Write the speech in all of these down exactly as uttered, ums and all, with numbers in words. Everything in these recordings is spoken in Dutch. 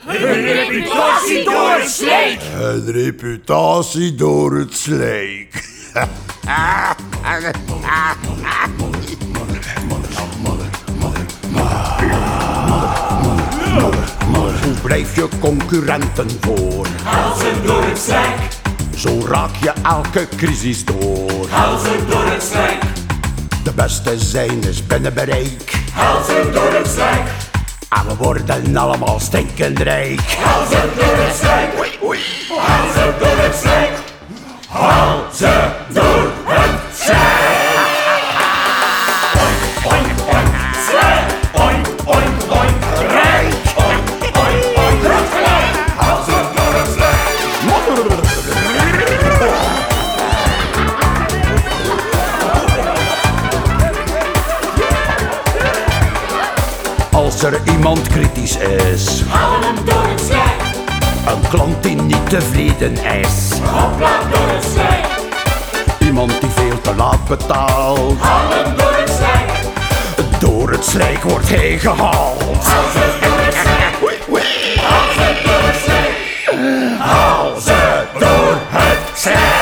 Een reputatie door het slijk. Een reputatie door het slijk. Hoe blijf je concurrenten voor? Haal ze door het slijk. Zo raak je elke crisis door. Haal ze door het slijk. De beste zijn is binnen bereik. Haal ze door het slijk. En we worden allemaal stinkend rijk. Haal ze door het slijk. Haal ze door het slijk. Haal ze door het slijk. Oink, oink, oink. Slijk. Oink, oink, oink. Rijk. Oink, oink, oink. Rijk. Haal ze door het slijk. Als er iemand kritisch is, Haal hem door het slijk. een klant die niet tevreden is, Hopla door het slijk. iemand die veel te laat betaalt, Haal hem door het slijk. door het slijk wordt hij gehaald. Haal ze door het slijk. Haal ze door het slijk. Haal ze door het slijk.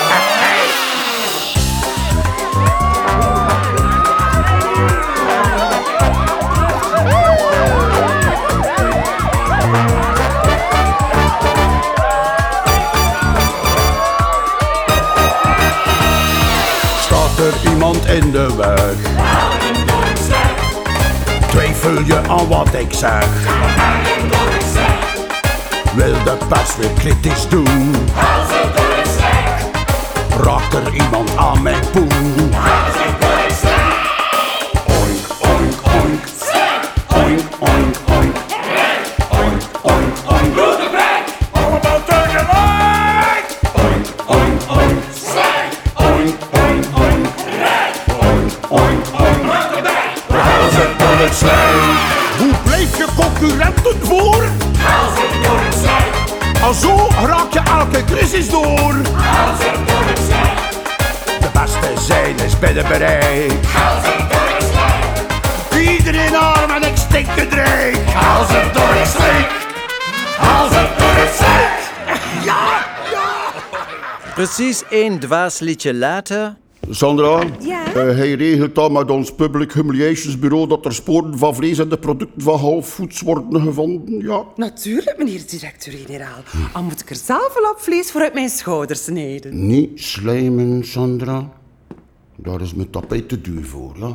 Staat er iemand in de weg? Haal hem door het slijk. Twijfel je aan wat ik zeg? Haal hem door het slijk. Wil de pers weer kritisch doen? Haal ze door het slijk. Raakt er iemand aan mijn poen? Haal ze door het slijk. Oink, oink, oink. Slijk. Oink, oink, oink. Rijk. Oink, oink, oink. Bloed op rijk. Allemaal tegelijk! Oink, oink, oink. Slijk. Oink, oink, oink. Rijk. Oink, oink, oink. Bloed op rijk. We halen ze door het slijk. Hoe blijf je concurrenten voor? Haal ze door het slijk. Al zo raak je elke crisis door. Haal ze door het slijk. De beste zijn is binnen bereik. Haal ze door het slijk. Iedereen arm en ik stinkend rijk. Haal ze door het slijk. Haal ze door het slijk. Ja, ja. Precies één dwaas liedje later. Sandra, Ja? eh, hij regelt dan met ons Public Humiliations Bureau dat er sporen van vlees en de producten van halfvoets worden gevonden, ja? Natuurlijk, meneer de directeur-generaal. Al moet ik er zelf wel op vlees voor uit mijn schouders snijden. Niet slijmen, Sandra. Daar is mijn tapijt te duur voor, ja?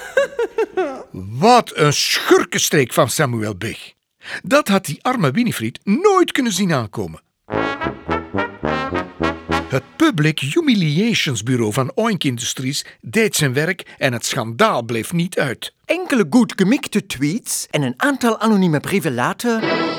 Wat een schurkenstreek van Samuel Big. Dat had die arme Winifred nooit kunnen zien aankomen. Het Public Humiliations Bureau van Oink Industries deed zijn werk en het schandaal bleef niet uit. Enkele goed gemikte tweets en een aantal anonieme brieven later.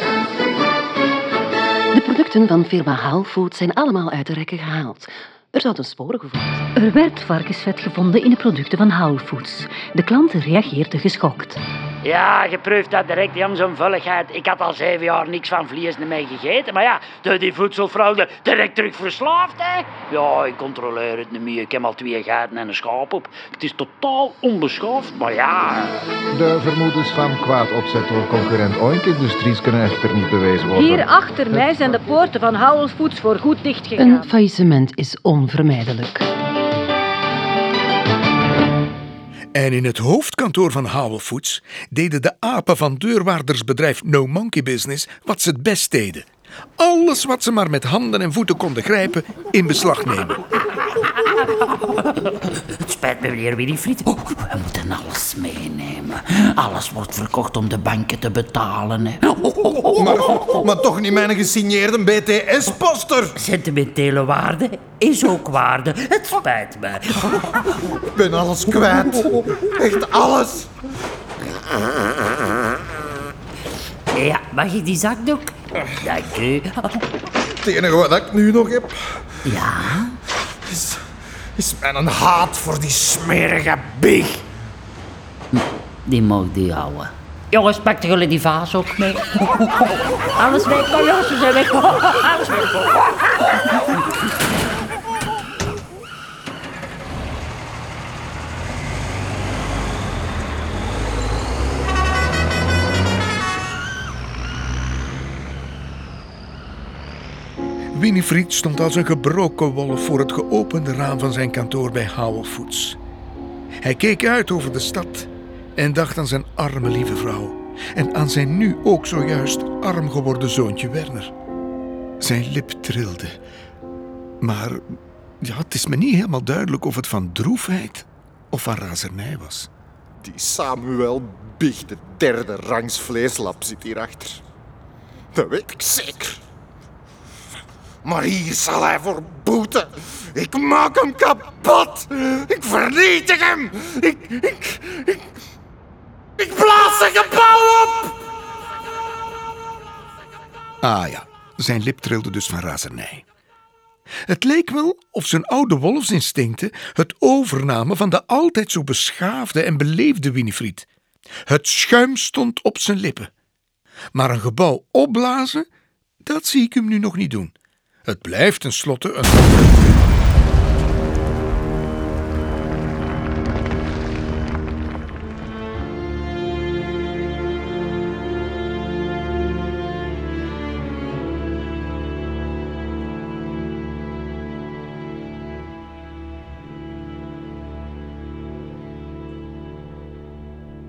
De producten van firma Hal Foods zijn allemaal uit de rekken gehaald. Er zouden sporen gevonden zijn. Er werd varkensvet gevonden in de producten van Hal Foods. De klant reageerde geschokt. Ja, je proeft dat direct, Jan, zo'n vulligheid. Ik had al zeven jaar niks van vlees meer gegeten. Maar ja, door die voedselfraude direct terug verslaafd, hè. Ja, ik controleer het niet meer. Ik heb al twee gaten en een schaap op. Het is totaal onbeschaafd, maar ja... De vermoedens van kwaad opzet door concurrent Oink Industries kunnen echter niet bewezen worden. Hier achter mij zijn de poorten van Howell Foods voor goed dichtgegaan. Een faillissement is onvermijdelijk. En in het hoofdkantoor van Howell Foods deden de apen van deurwaardersbedrijf No Monkey Business wat ze het best deden. Alles wat ze maar met handen en voeten konden grijpen in beslag nemen. Het spijt me, meneer Winifred. Oh, we moeten alles meenemen. Alles wordt verkocht om de banken te betalen. Hè. Maar, maar toch niet mijn gesigneerde B T S-poster. Sentimentele waarde is ook waarde. Het spijt me. Ik ben alles kwijt. Echt alles. Ja, mag ik die zakdoek? Dank u. Het enige wat ik nu nog heb... Ja? Is, is mijn haat voor die smerige Big. Die mag die houden. Jongens, pakten jullie die vaas ook mee? Alles weg, kom jongens, we zijn weg. Alles weg. Winifried stond als een gebroken wolf voor het geopende raam van zijn kantoor bij Howell Foods. Hij keek uit over de stad en dacht aan zijn arme lieve vrouw en aan zijn nu ook zojuist arm geworden zoontje Werner. Zijn lip trilde, maar ja, het is me niet helemaal duidelijk of het van droefheid of van razernij was. Die Samuel Big, de derde rangs vleeslap, zit hierachter. Dat weet ik zeker. Maar hier zal hij voor boeten. Ik maak hem kapot. Ik vernietig hem. Ik, ik, ik, ik blaas zijn gebouw op. Ah ja, zijn lip trilde dus van razernij. Het leek wel of zijn oude wolfsinstincten het overnamen van de altijd zo beschaafde en beleefde Winifried. Het schuim stond op zijn lippen. Maar een gebouw opblazen, dat zie ik hem nu nog niet doen. Het blijft tenslotte een